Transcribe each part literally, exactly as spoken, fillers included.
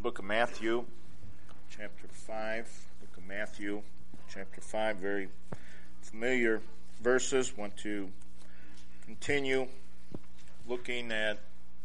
book of Matthew, chapter five. Book of Matthew, chapter five. Very familiar verses. Want to continue looking at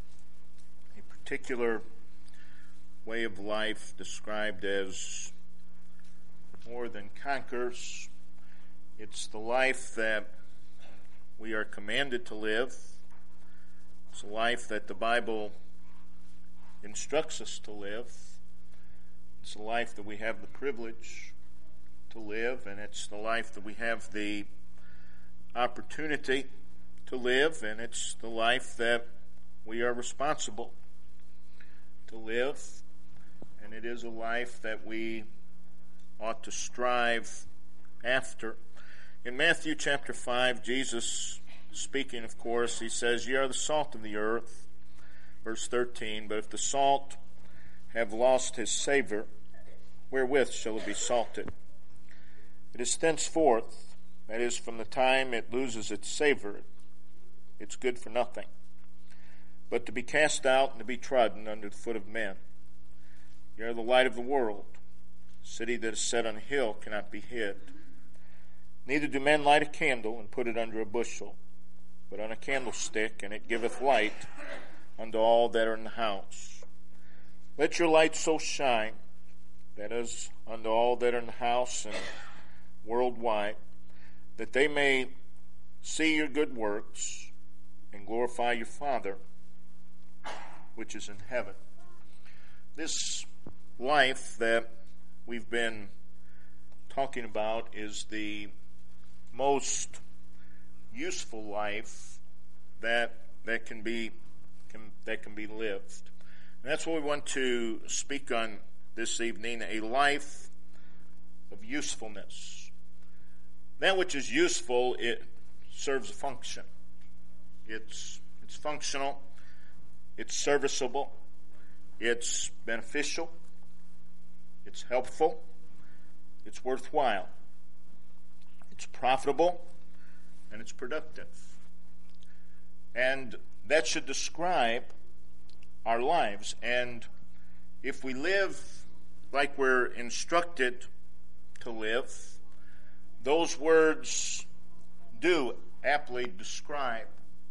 a particular way of life described as more than conquerors. It's the life that we are commanded to live. It's a life that the Bible instructs us to live. It's a life that we have the privilege to live, and it's the life that we have the opportunity to live, and it's the life that we are responsible to live, and it is a life that we ought to strive after. In Matthew chapter five, Jesus speaking, of course, he says, "Ye are the salt of the earth." Verse thirteen, "But if the salt have lost his savor, wherewith shall it be salted? It is thenceforth, that is, from the time it loses its savor, it's good for nothing, but to be cast out and to be trodden under the foot of men. Ye are the light of the world. A city that is set on a hill cannot be hid. Neither do men light a candle and put it under a bushel, but on a candlestick, and it giveth light unto all that are in the house. Let your light so shine, that is, unto all that are in the house and worldwide, that they may see your good works and glorify your Father which is in heaven." This life that we've been talking about is the most useful life that that can be can, that can be lived. And that's what we want to speak on this evening, a life of usefulness. That which is useful, it serves a function. It's it's functional, it's serviceable, it's beneficial, it's helpful, it's worthwhile, it's profitable, and it's productive. And that should describe our lives. And if we live like we're instructed to live, those words do aptly describe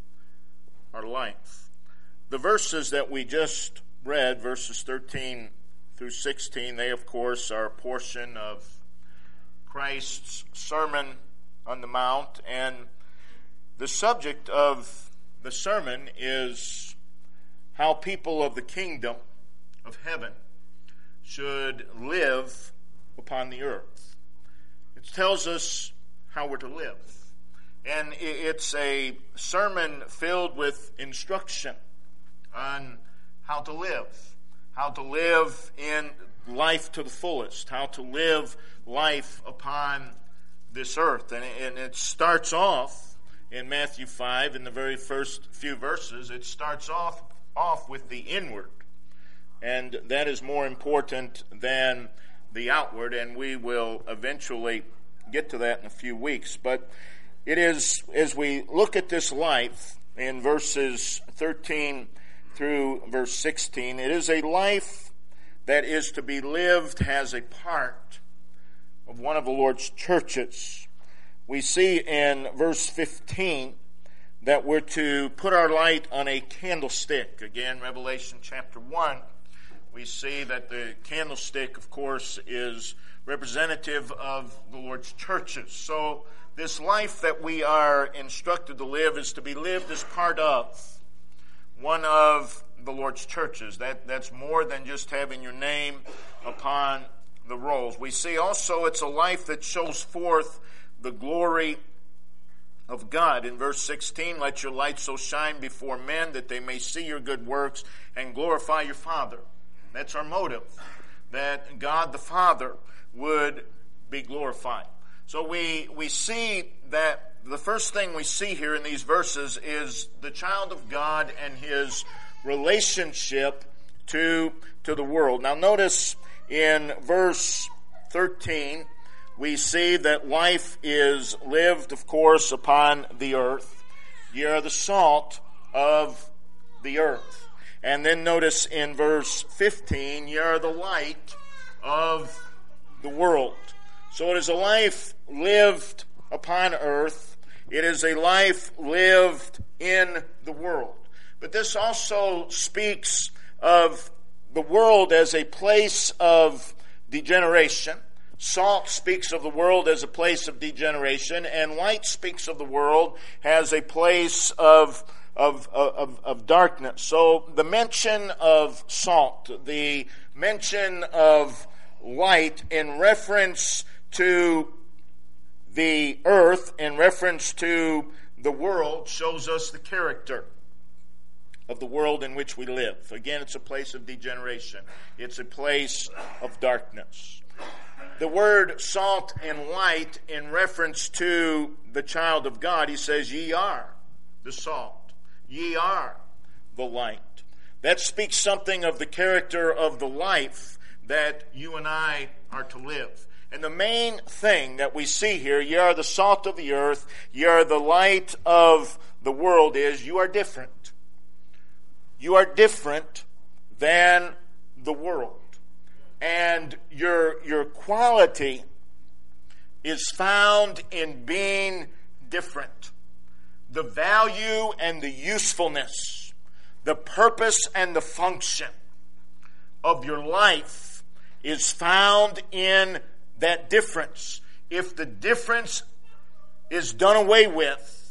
our life. The verses that we just read, verses thirteen through sixteen, they of course are a portion of Christ's Sermon on the Mount, and the subject of the sermon is how people of the kingdom of heaven should live upon the earth. It tells us how we're to live. And it's a sermon filled with instruction on how to live, how to live in life to the fullest, how to live life upon this earth. And it starts off in Matthew five, in the very first few verses, it starts off, off with the inward. And that is more important than the outward, and we will eventually get to that in a few weeks. But it is, as we look at this life in verses thirteen through verse sixteen, it is a life that is to be lived as a part of one of the Lord's churches. We see in verse fifteen that we're to put our light on a candlestick. Again, Revelation chapter one, we see that the candlestick, of course, is representative of the Lord's churches. So this life that we are instructed to live is to be lived as part of one of the Lord's churches. That, that's more than just having your name upon the rolls. We see also it's a life that shows forth the glory of God. In verse sixteen, "Let your light so shine before men that they may see your good works and glorify your Father." That's our motive, that God the Father would be glorified. So we we see that the first thing we see here in these verses is the child of God and his relationship to, to the world. Now notice in verse thirteen, we see that life is lived, of course, upon the earth. Ye are the salt of the earth. And then notice in verse fifteen, ye are the light of the world. So it is a life lived upon earth. It is a life lived in the world. But this also speaks of the world as a place of degeneration. Salt speaks of the world as a place of degeneration, and light speaks of the world as a place of Of, of, of darkness. So the mention of salt, the mention of light in reference to the earth, in reference to the world, shows us the character of the world in which we live. Again, it's a place of degeneration. It's a place of darkness. The word salt and light in reference to the child of God, he says, ye are the salt. Ye are the light. That speaks something of the character of the life that you and I are to live. And the main thing that we see here, ye are the salt of the earth, ye are the light of the world, is you are different. You are different than the world. And your, your quality is found in being different. The value and the usefulness, the purpose and the function of your life is found in that difference. If the difference is done away with,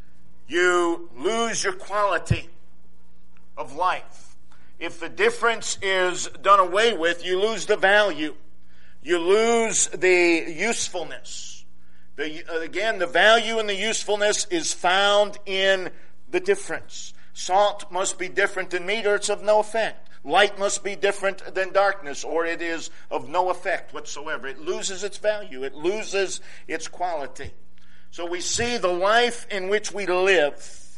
you lose your quality of life. If the difference is done away with, you lose the value. You lose the usefulness. The, again, the value and the usefulness is found in the difference. Salt must be different than meat, or it's of no effect. Light must be different than darkness, or it is of no effect whatsoever. It loses its value. It loses its quality. So we see the life in which we live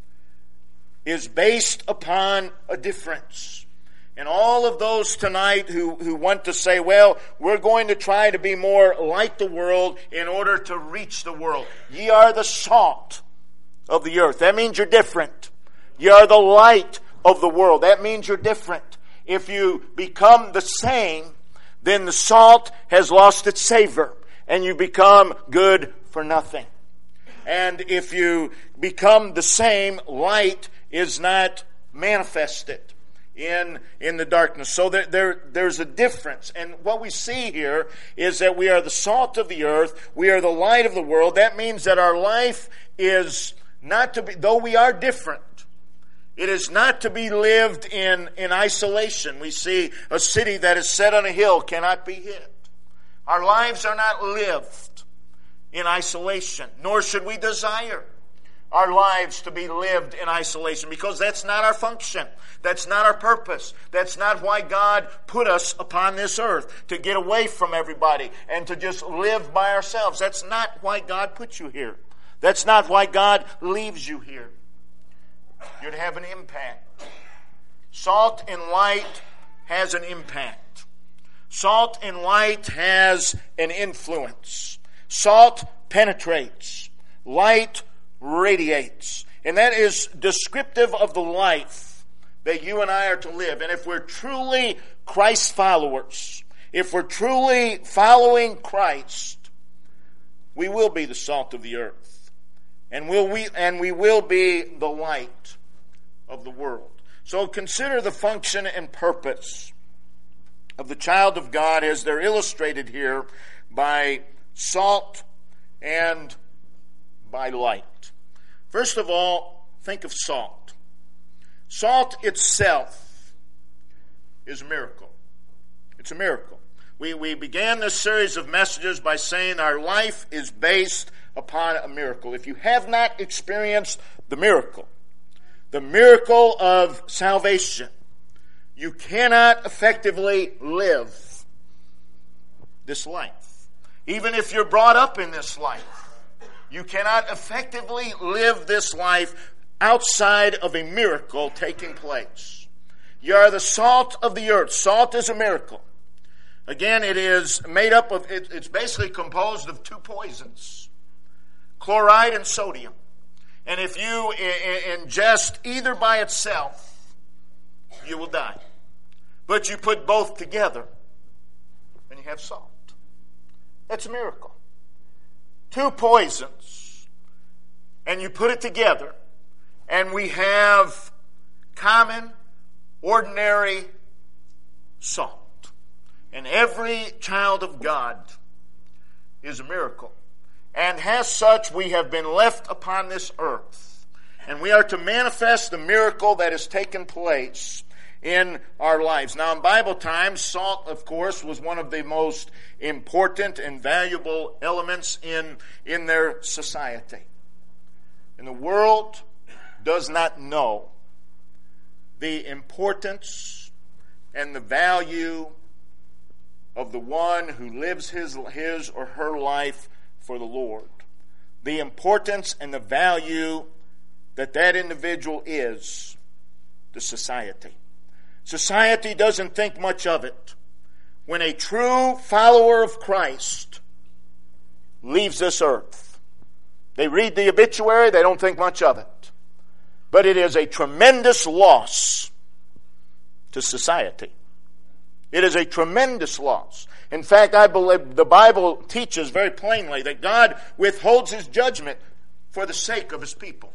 is based upon a difference. And all of those tonight who, who want to say, well, we're going to try to be more like the world in order to reach the world. Ye are the salt of the earth. That means you're different. Ye are the light of the world. That means you're different. If you become the same, then the salt has lost its savor, and you become good for nothing. And if you become the same, light is not manifested in in the darkness. So there, there there's a difference. And what we see here is that we are the salt of the earth. We are the light of the world. That means that our life is not to be, though we are different, it is not to be lived in, in isolation. We see a city that is set on a hill cannot be hid. Our lives are not lived in isolation, nor should we desire our lives to be lived in isolation, because that's not our function. That's not our purpose. That's not why God put us upon this earth, to get away from everybody and to just live by ourselves. That's not why God put you here. That's not why God leaves you here. You're to have an impact. Salt and light has an impact. Salt and light has an influence. Salt penetrates. Light radiates. And that is descriptive of the life that you and I are to live. And if we're truly Christ followers, if we're truly following Christ, we will be the salt of the earth. And will we and we will be the light of the world. So consider the function and purpose of the child of God as they're illustrated here by salt and by light. First of all, think of salt. Salt itself is a miracle. It's a miracle. We, we began this series of messages by saying our life is based upon a miracle. If you have not experienced the miracle, the miracle of salvation, you cannot effectively live this life. Even if you're brought up in this life, you cannot effectively live this life outside of a miracle taking place. You are the salt of the earth. Salt is a miracle. Again, it is made up of, it, it's basically composed of two poisons, chloride and sodium. And if you ingest either by itself, you will die. But you put both together, and you have salt. That's a miracle. Two poisons, and you put it together, and we have common, ordinary salt. And every child of God is a miracle. And as such, we have been left upon this earth. And we are to manifest the miracle that has taken place in our lives. Now, in Bible times, salt, of course, was one of the most important and valuable elements in, in their society. And the world does not know the importance and the value of the one who lives his, his or her life for the Lord. The importance and the value that that individual is to society. Society doesn't think much of it when a true follower of Christ leaves this earth. They read the obituary, they don't think much of it. But it is a tremendous loss to society. It is a tremendous loss. In fact, I believe the Bible teaches very plainly that God withholds His judgment for the sake of His people.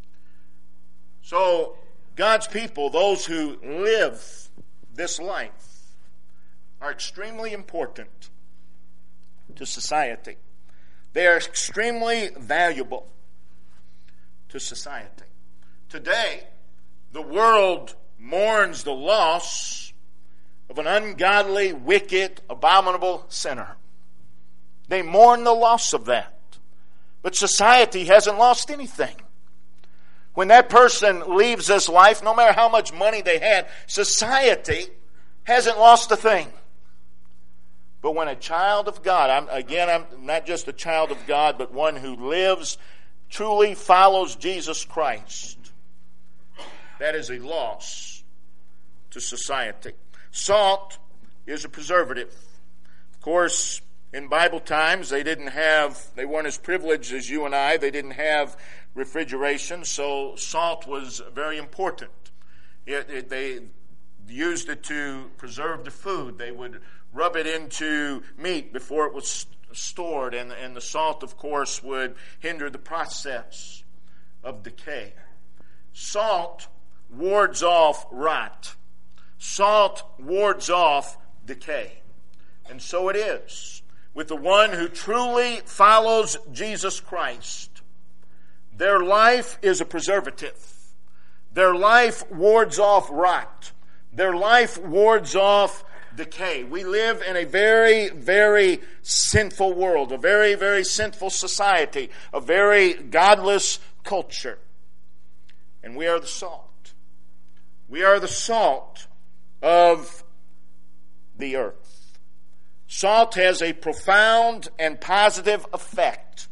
So, God's people, those who live this life, are extremely important to society. They are extremely valuable to society. Today, the world mourns the loss of an ungodly, wicked, abominable sinner. They mourn the loss of that. But society hasn't lost anything. When that person leaves this life, no matter how much money they had, society hasn't lost a thing. But when a child of God, I'm, again, I'm not just a child of God, but one who lives, truly follows Jesus Christ, that is a loss to society. Salt is a preservative. Of course, in Bible times, they didn't have, they weren't as privileged as you and I. They didn't have refrigeration, so salt was very important. It, it, they used it to preserve the food. They would rub it into meat before it was stored, and, and the salt, of course, would hinder the process of decay. Salt wards off rot. Salt wards off decay. And so it is with the one who truly follows Jesus Christ. Their life is a preservative. Their life wards off rot. Their life wards off decay. We live in a very, very sinful world, a very, very sinful society, a very godless culture. And we are the salt. We are the salt of the earth. Salt has a profound and positive effect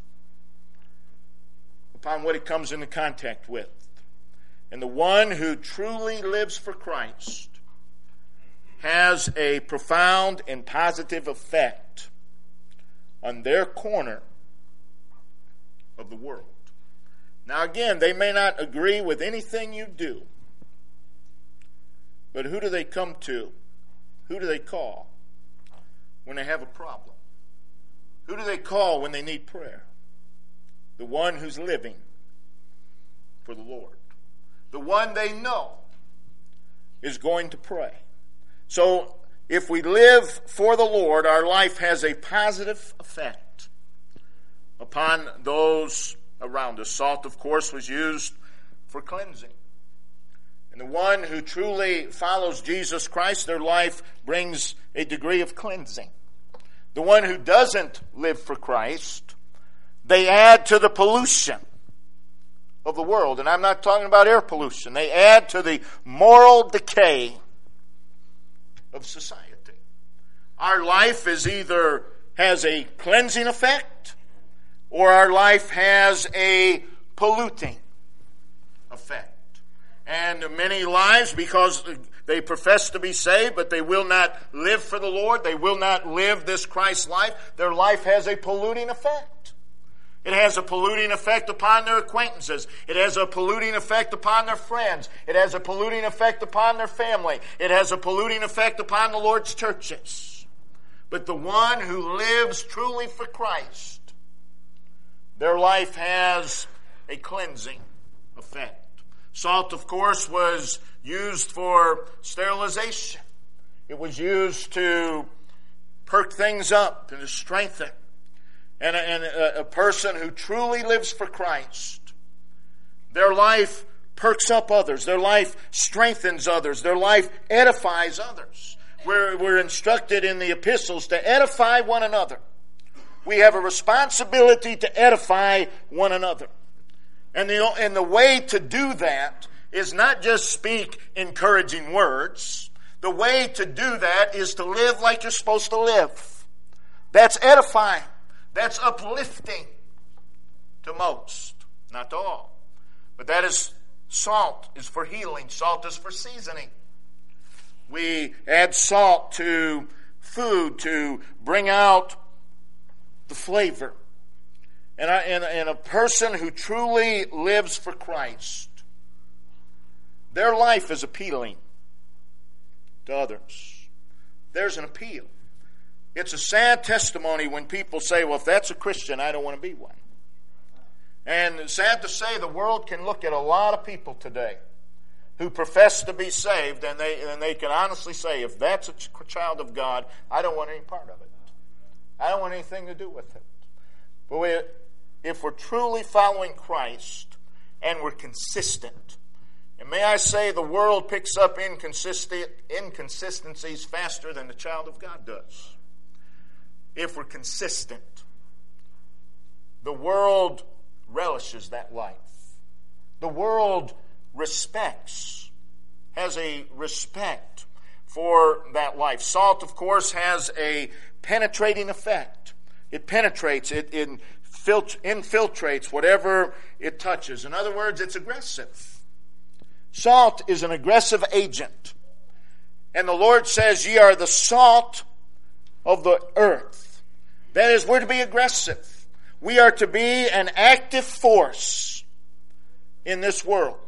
upon what it comes into contact with. And the one who truly lives for Christ has a profound and positive effect on their corner of the world. Now again, they may not agree with anything you do, but who do they come to? Who do they call when they have a problem? Who do they call when they need prayer? The one who's living for the Lord. The one they know is going to pray. So, if we live for the Lord, our life has a positive effect upon those around us. Salt, of course, was used for cleansing. And the one who truly follows Jesus Christ, their life brings a degree of cleansing. The one who doesn't live for Christ, they add to the pollution of the world. And I'm not talking about air pollution. They add to the moral decay of society. Our life is either has a cleansing effect or our life has a polluting effect. And many lives, because they profess to be saved, but they will not live for the Lord, they will not live this Christ life, their life has a polluting effect. It has a polluting effect upon their acquaintances. It has a polluting effect upon their friends. It has a polluting effect upon their family. It has a polluting effect upon the Lord's churches. But the one who lives truly for Christ, their life has a cleansing effect. Salt, of course, was used for sterilization. It was used to perk things up and to strengthen. And, a, and a, a person who truly lives for Christ, their life perks up others. Their life strengthens others. Their life edifies others. We're, we're instructed in the epistles to edify one another. We have a responsibility to edify one another. And the, and the way to do that is not just speak encouraging words. The way to do that is to live like you're supposed to live. That's edifying. That's uplifting to most, not to all. But that is, salt is for healing. Salt is for seasoning. We add salt to food to bring out the flavor. And, I, and, and a person who truly lives for Christ, their life is appealing to others. There's an appeal. It's a sad testimony when people say, well, if that's a Christian, I don't want to be one. And sad to say, the world can look at a lot of people today who profess to be saved, and they, and they can honestly say, if that's a child of God, I don't want any part of it. I don't want anything to do with it. But we, if we're truly following Christ and we're consistent, and may I say the world picks up inconsistent, inconsistencies faster than the child of God does. If we're consistent, the world relishes that life. The world respects, has a respect for that life. Salt, of course, has a penetrating effect. It penetrates, it, it infiltrates whatever it touches. In other words, it's aggressive. Salt is an aggressive agent. And the Lord says, ye are the salt of the earth. That is, we're to be aggressive. We are to be an active force in this world.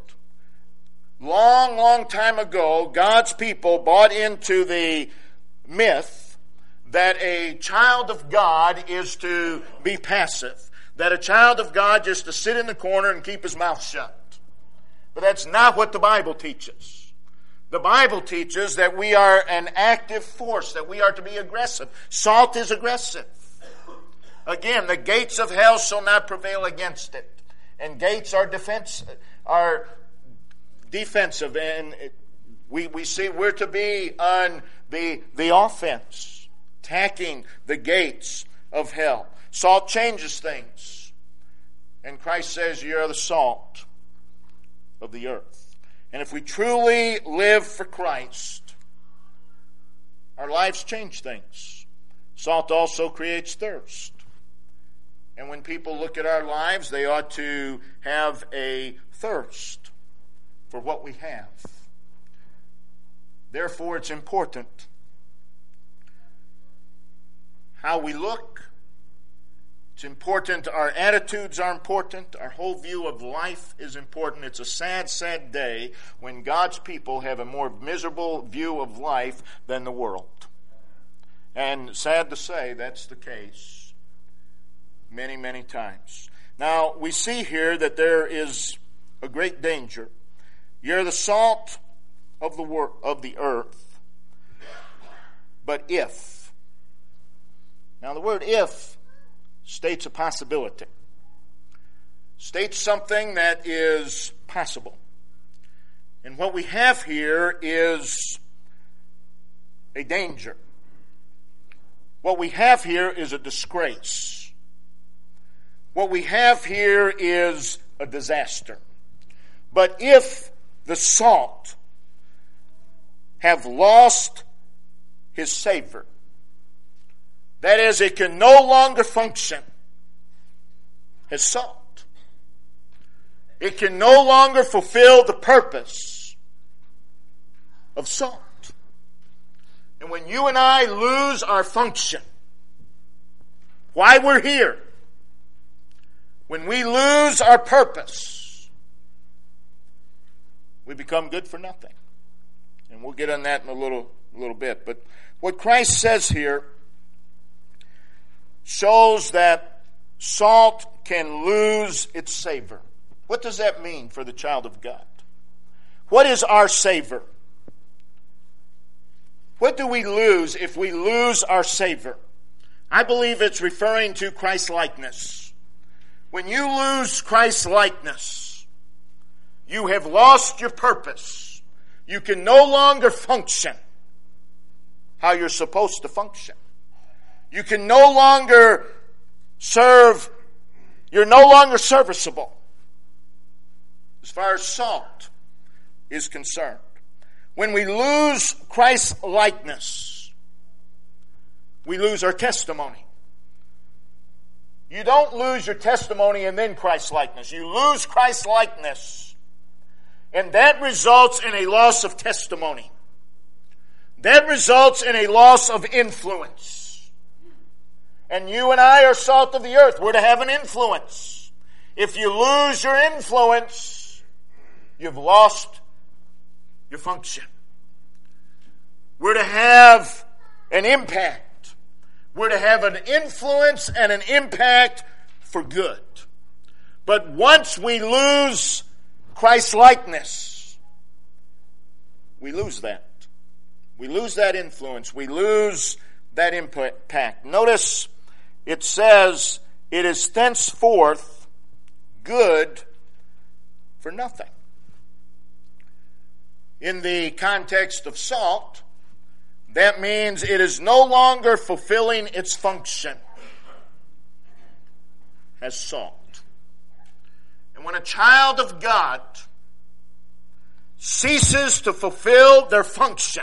Long, long time ago, God's people bought into the myth that a child of God is to be passive. That a child of God just to sit in the corner and keep his mouth shut. But that's not what the Bible teaches. The Bible teaches that we are an active force, that we are to be aggressive. Salt is aggressive. Again, the gates of hell shall not prevail against it. And gates are defense, are defensive. And we, we see we're to be on the, the offense, attacking the gates of hell. Salt changes things. And Christ says, you are the salt of the earth. And if we truly live for Christ, our lives change things. Salt also creates thirst. And when people look at our lives, they ought to have a thirst for what we have. Therefore, it's important how we look. It's important. Our attitudes are important. Our whole view of life is important. It's a sad, sad day when God's people have a more miserable view of life than the world. And sad to say, that's the case many, many times. Now, we see here that there is a great danger. You're the salt of the wor- of the earth. But if. Now, the word if states a possibility. States something that is possible. And what we have here is a danger. What we have here is a disgrace. What we have here is a disaster. But if the salt have lost his savor, that is, it can no longer function as salt. It can no longer fulfill the purpose of salt. And when you and I lose our function, why we're here, When we lose our purpose, we become good for nothing. And we'll get on that in a little, a little bit. But what Christ says here shows that salt can lose its savor. What does that mean for the child of God? What is our savor? What do we lose if we lose our savor? I believe it's referring to Christ-likeness. When you lose Christ-likeness, you have lost your purpose. You can no longer function how you're supposed to function. You can no longer serve, you're no longer serviceable as far as salt is concerned. When we lose Christ-likeness, we lose our testimony. You don't lose your testimony and then Christ-likeness. You lose Christ-likeness, and that results in a loss of testimony. That results in a loss of influence. And you and I are salt of the earth. We're to have an influence. If you lose your influence, you've lost your function. We're to have an impact. We're to have an influence and an impact for good. But once we lose Christ-likeness, we lose that. We lose that influence. We lose that impact. Notice it says, it is thenceforth good for nothing. In the context of salt, that means it is no longer fulfilling its function as salt. And when a child of God ceases to fulfill their function,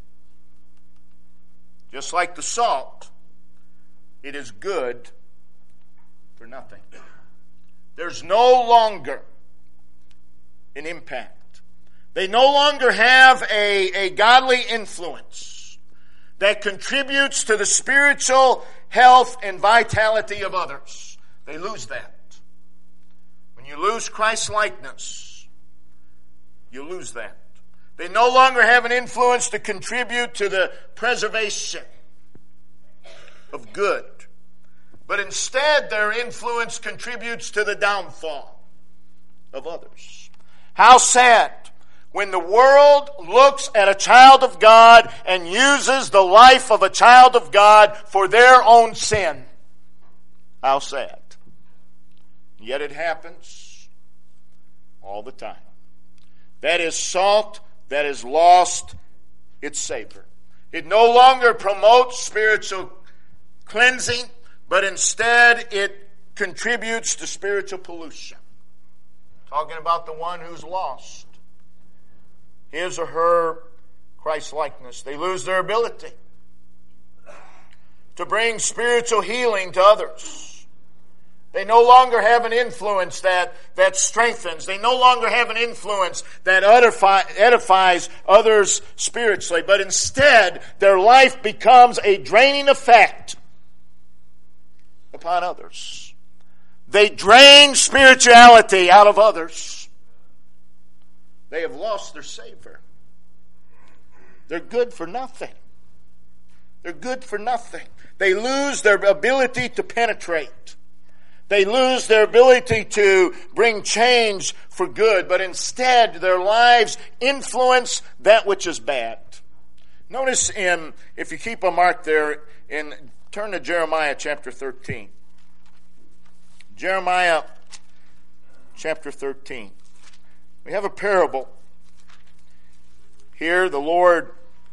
just like the salt, it is good for nothing. There's no longer an impact. They no longer have a, a godly influence that contributes to the spiritual health and vitality of others. They lose that. When you lose Christ-likeness, you lose that. They no longer have an influence to contribute to the preservation of good. But instead, their influence contributes to the downfall of others. How sad when the world looks at a child of God and uses the life of a child of God for their own sin. How sad. Yet it happens all the time. That is salt that has lost its savor. It no longer promotes spiritual cleansing, but instead it contributes to spiritual pollution. Talking about the one who's lost his or her Christ-likeness. They lose their ability to bring spiritual healing to others. They no longer have an influence that, that strengthens. They no longer have an influence that edify, edifies others spiritually. But instead, their life becomes a draining effect upon others. They drain spirituality out of others. They have lost their savor. They're good for nothing. They're good for nothing. They lose their ability to penetrate. They lose their ability to bring change for good, but instead their lives influence that which is bad. Notice in, if you keep a mark there, in turn to Jeremiah chapter thirteen. Jeremiah chapter thirteen. We have a parable. Here the Lord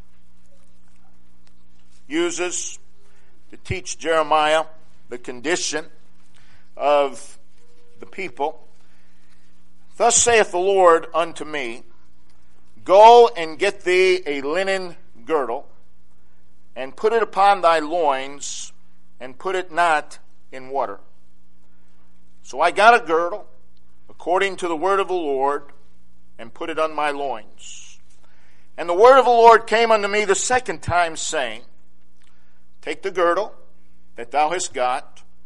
uses to teach Jeremiah the condition of the people. Thus saith the Lord unto me, Go and get thee a linen girdle, and put it upon thy loins, and put it not in water. So I got a girdle, according to the word of the Lord, and put it on my loins. And the word of the Lord came unto me the second time, saying, Take the girdle that thou hast got,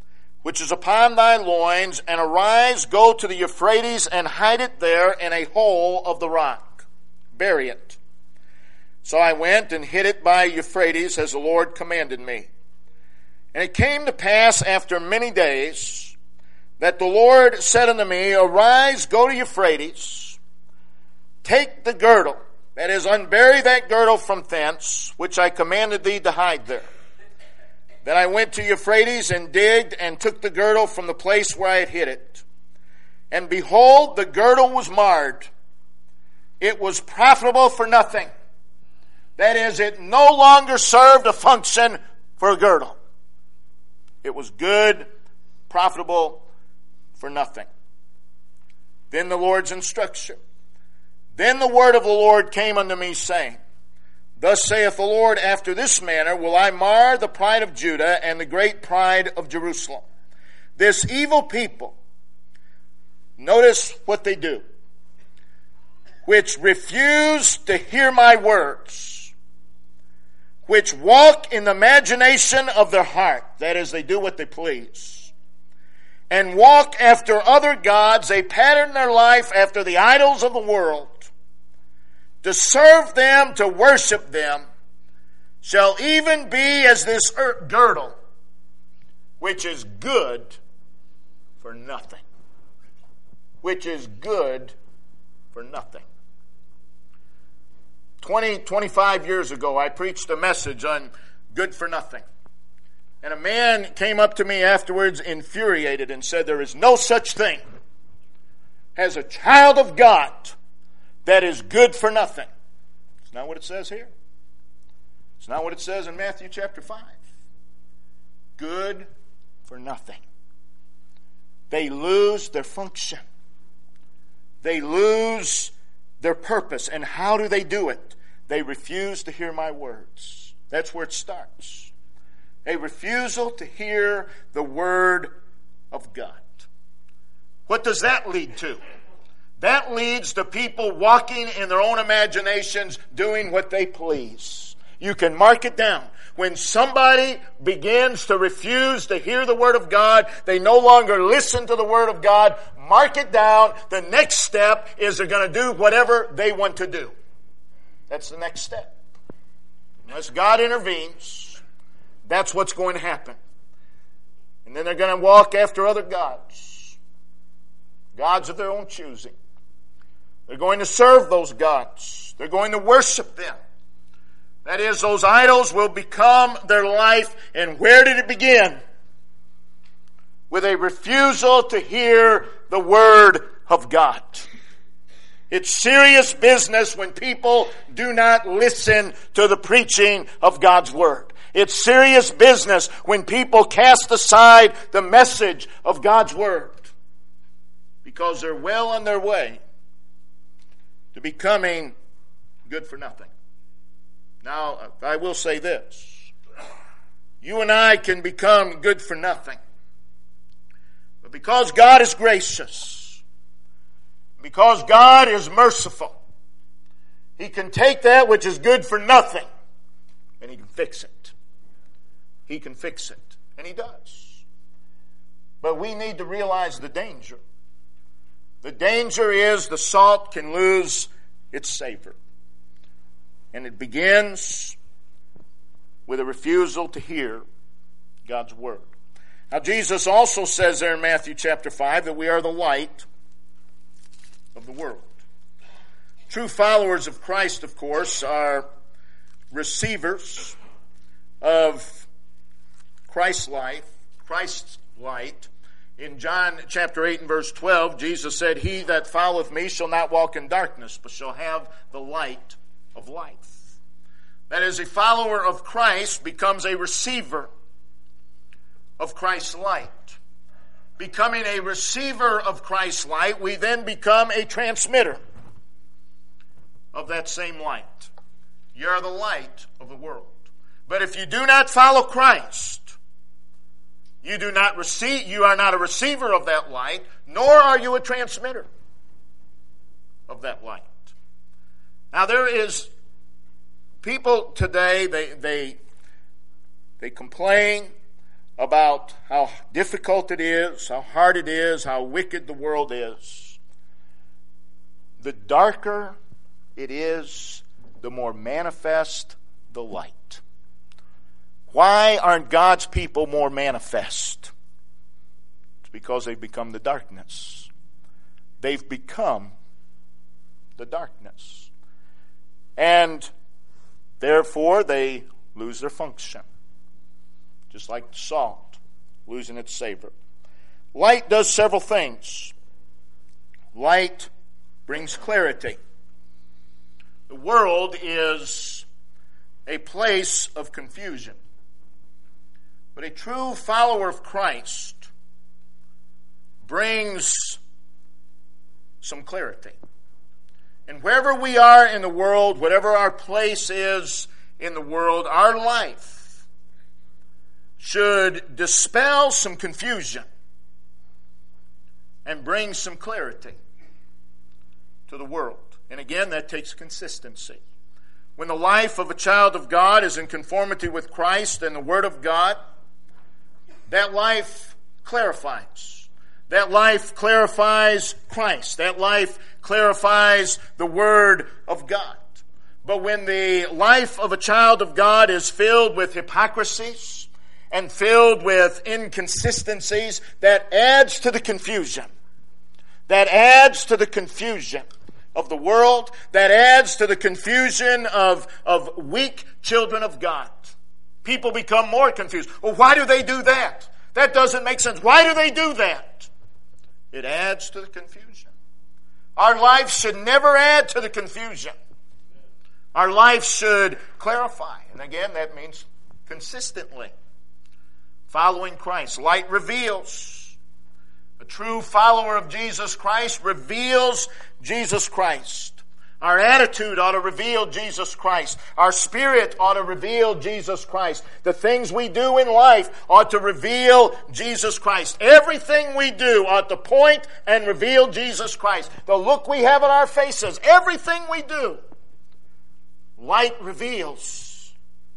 which is upon thy loins, and arise, go to the Euphrates, and hide it there in a hole of the rock. Bury it. So I went and hid it by Euphrates, as the Lord commanded me. And it came to pass after many days, that the Lord said unto me, Arise, go to Euphrates, take the girdle, that is, unbury that girdle from thence, which I commanded thee to hide there. Then I went to Euphrates and digged and took the girdle from the place where I had hid it. And behold, the girdle was marred. It was profitable for nothing. That is, it no longer served a function for a girdle. It was good, profitable for nothing. Then the Lord's instruction. Then the word of the Lord came unto me, saying, Thus saith the Lord, after this manner will I mar the pride of Judah and the great pride of Jerusalem. This evil people, notice what they do, which refuse to hear my words, which walk in the imagination of their heart, that is, they do what they please, and walk after other gods, they pattern their life after the idols of the world, to serve them, to worship them, shall even be as this girdle, which is good for nothing. Which is good for nothing. twenty, twenty-five years ago, I preached a message on good for nothing. And a man came up to me afterwards infuriated and said, there is no such thing as a child of God that is good for nothing. It's not what it says here. It's not what it says in Matthew chapter five. Good for nothing. They lose their function. They lose their purpose. And how do they do it? They refuse to hear my words. That's where it starts. A refusal to hear the word of God. What does that lead to? That leads to people walking in their own imaginations, doing what they please. You can mark it down. When somebody begins to refuse to hear the Word of God, they no longer listen to the Word of God, mark it down. The next step is they're going to do whatever they want to do. That's the next step. Unless God intervenes, that's what's going to happen. And then they're going to walk after other gods. Gods of their own choosing. They're going to serve those gods. They're going to worship them. That is, those idols will become their life. And where did it begin? With a refusal to hear the Word of God. It's serious business when people do not listen to the preaching of God's Word. It's serious business when people cast aside the message of God's Word. Because they're well on their way to becoming good for nothing. Now, I will say this. You and I can become good for nothing. But because God is gracious, because God is merciful, He can take that which is good for nothing and He can fix it. He can fix it. And He does. But we need to realize the danger. The danger is the salt can lose its savor. And it begins with a refusal to hear God's Word. Now, Jesus also says there in Matthew chapter five that we are the light of the world. True followers of Christ, of course, are receivers of Christ's life, Christ's light. In John chapter eight and verse twelve, Jesus said, He that followeth me shall not walk in darkness, but shall have the light of life. That is, a follower of Christ becomes a receiver of Christ's light. Becoming a receiver of Christ's light, we then become a transmitter of that same light. You are the light of the world. But if you do not follow Christ, you do not receive, you are not a receiver of that light, nor are you a transmitter of that light. Now there is people today, they they they complain about how difficult it is, how hard it is, how wicked the world is, the darker it is, the more manifest the light. Why aren't God's people more manifest? It's because they've become the darkness. They've become the darkness. And therefore they lose their function. Just like salt losing its savor. Light does several things. Light brings clarity. The world is a place of confusion. But a true follower of Christ brings some clarity. And wherever we are in the world, whatever our place is in the world, our life should dispel some confusion and bring some clarity to the world. And again, that takes consistency. When the life of a child of God is in conformity with Christ and the Word of God, that life clarifies. That life clarifies Christ. That life clarifies the Word of God. But when the life of a child of God is filled with hypocrisies and filled with inconsistencies, that adds to the confusion. That adds to the confusion of the world. That adds to the confusion of, of weak children of God. People become more confused. Well, why do they do that? That doesn't make sense. Why do they do that? It adds to the confusion. Our life should never add to the confusion. Our life should clarify. And again, that means consistently following Christ. Light reveals. A true follower of Jesus Christ reveals Jesus Christ. Our attitude ought to reveal Jesus Christ. Our spirit ought to reveal Jesus Christ. The things we do in life ought to reveal Jesus Christ. Everything we do ought to point and reveal Jesus Christ. The look we have on our faces, everything we do, light reveals.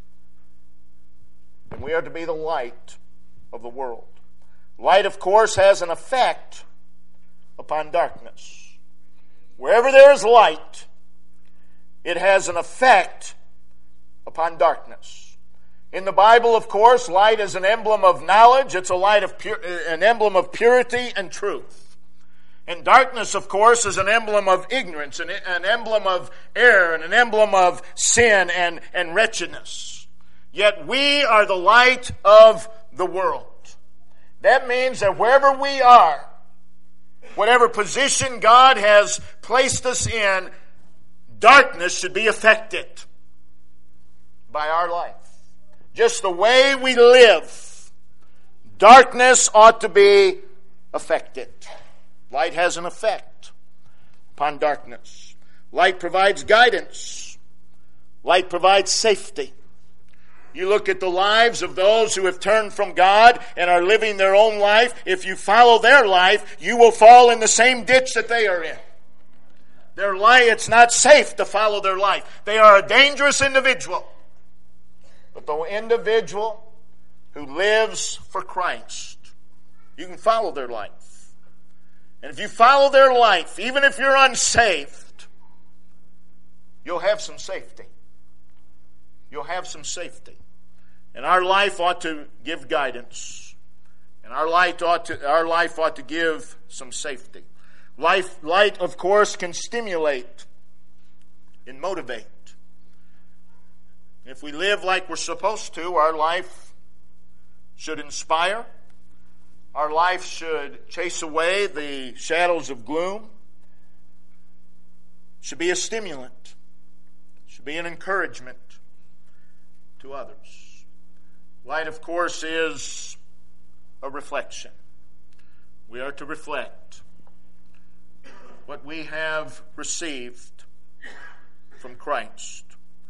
And we are to be the light of the world. Light, of course, has an effect upon darkness. Wherever there is light, it has an effect upon darkness. In the Bible, of course, light is an emblem of knowledge. It's a light of pure, an emblem of purity and truth. And darkness, of course, is an emblem of ignorance, an, an emblem of error, and an emblem of sin and, and wretchedness. Yet we are the light of the world. That means that wherever we are, whatever position God has placed us in, darkness should be affected by our life. Just the way we live, darkness ought to be affected. Light has an effect upon darkness. Light provides guidance. Light provides safety. You look at the lives of those who have turned from God and are living their own life. If you follow their life, you will fall in the same ditch that they are in. Their life, it's not safe to follow their life. They are a dangerous individual. But the individual who lives for Christ, you can follow their life. And if you follow their life, even if you're unsaved, you'll have some safety. You'll have some safety. And our life ought to give guidance. And our light ought to, our life ought to give some safety. Life, light, of course, can stimulate and motivate. If we live like we're supposed to, our life should inspire. Our life should chase away the shadows of gloom. Should be a stimulant. Should be an encouragement to others. Light, of course, is a reflection. We are to reflect what we have received from Christ.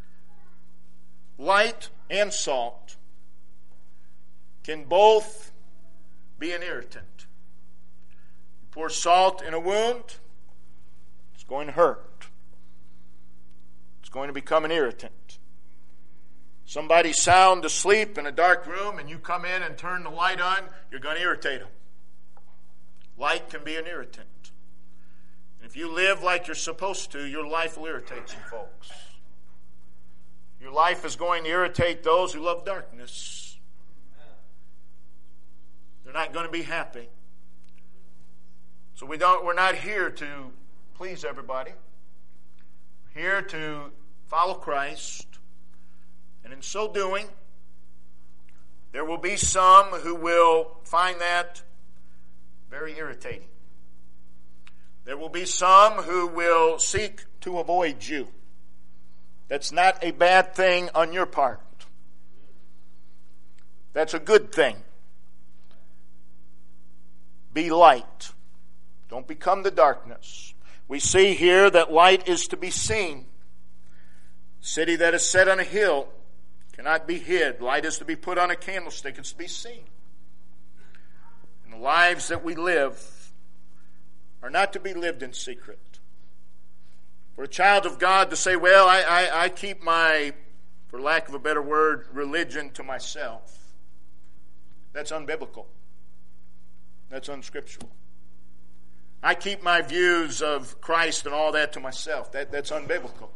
Light and salt can both be an irritant. You pour salt in a wound, it's going to hurt. It's going to become an irritant. Somebody's sound asleep in a dark room and you come in and turn the light on, you're going to irritate them. Light can be an irritant. And if you live like you're supposed to, your life will irritate some folks. Your life is going to irritate those who love darkness. They're not going to be happy. So we don't, we're not here to please everybody. We're here to follow Christ. And in so doing, there will be some who will find that very irritating. There will be some who will seek to avoid you. That's not a bad thing on your part. That's a good thing. Be light. Don't become the darkness. We see here that light is to be seen. A city that is set on a hill cannot be hid. Light is to be put on a candlestick. It's to be seen. And the lives that we live are not to be lived in secret. For a child of God to say, well, I, I, I keep my, for lack of a better word, religion to myself, that's unbiblical. That's unscriptural. I keep my views of Christ and all that to myself. That, that's unbiblical.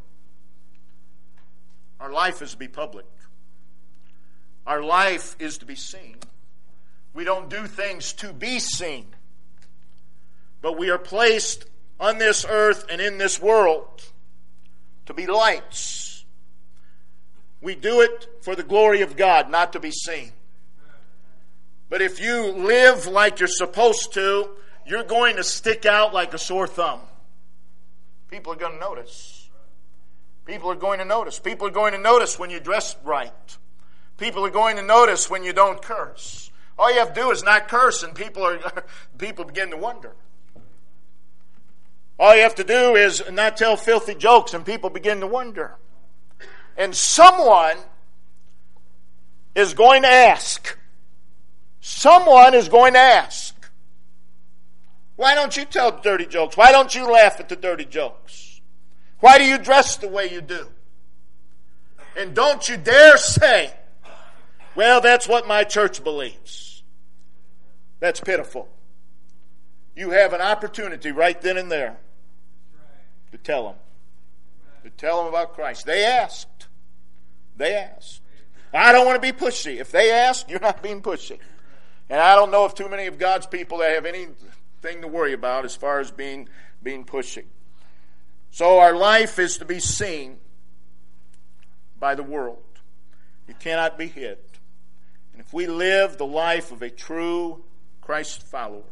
Our life is to be public. Our life is to be seen. We don't do things to be seen. But we are placed on this earth and in this world to be lights. We do it for the glory of God, not to be seen. But if you live like you're supposed to, you're going to stick out like a sore thumb. People are going to notice. People are going to notice. People are going to notice when you dress right. People are going to notice when you don't curse. All you have to do is not curse, and people are people begin to wonder. All you have to do is not tell filthy jokes, and people begin to wonder. And someone is going to ask. Someone is going to ask. Why don't you tell dirty jokes? Why don't you laugh at the dirty jokes? Why do you dress the way you do? And don't you dare say, well, that's what my church believes. That's pitiful. You have an opportunity right then and there to tell them. To tell them about Christ. They asked. They asked. I don't want to be pushy. If they ask, you're not being pushy. And I don't know of too many of God's people that have anything to worry about as far as being, being pushy. So our life is to be seen by the world. It cannot be hid. And if we live the life of a true Christ follower,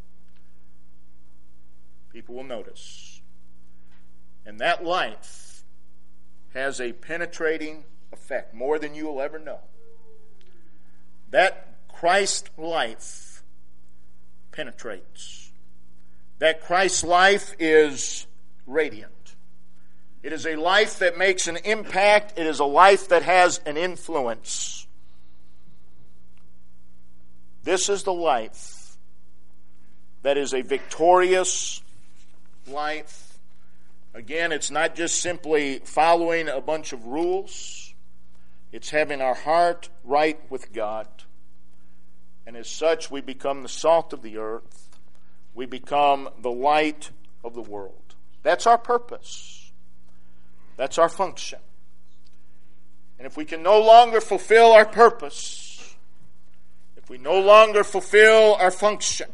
people will notice. And that life has a penetrating effect, more than you will ever know. That Christ life penetrates. That Christ life is radiant. It is a life that makes an impact. It is a life that has an influence. This is the life that is a victorious life. Again, it's not just simply following a bunch of rules. It's having our heart right with God. And as such, we become the salt of the earth. We become the light of the world. That's our purpose. That's our function. And if we can no longer fulfill our purpose, if we no longer fulfill our function,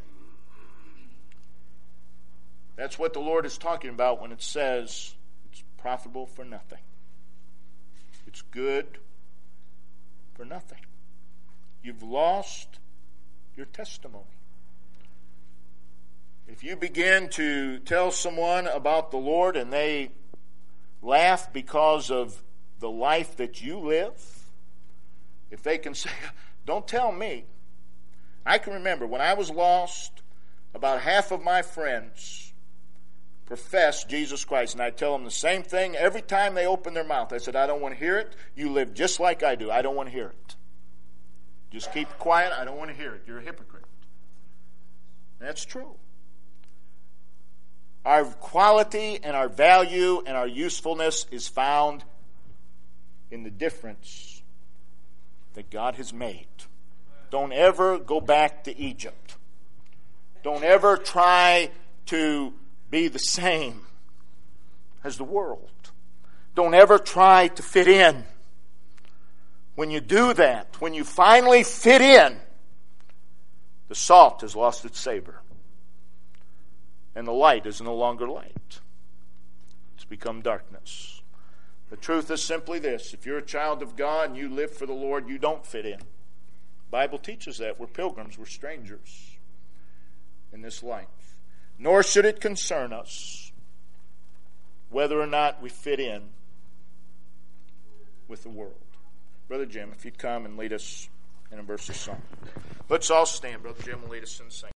that's what the Lord is talking about when it says it's profitable for nothing. It's good for nothing. You've lost your testimony. If you begin to tell someone about the Lord and they laugh because of the life that you live, if they can say, don't tell me. I can remember when I was lost, about half of my friends professed Jesus Christ, and I tell them the same thing every time they open their mouth. I said, I don't want to hear it. You live just like I do. I don't want to hear it. Just keep quiet. I don't want to hear it. You're a hypocrite. That's true. Our quality and our value and our usefulness is found in the difference that God has made. Don't ever go back to Egypt. Don't ever try to be the same as the world. Don't ever try to fit in. When you do that, when you finally fit in, the salt has lost its savor. And the light is no longer light. It's become darkness. The truth is simply this. If you're a child of God and you live for the Lord, you don't fit in. The Bible teaches that. We're pilgrims. We're strangers in this life. Nor should it concern us whether or not we fit in with the world. Brother Jim, if you'd come and lead us in a verse of song. Let's all stand. Brother Jim will lead us in singing.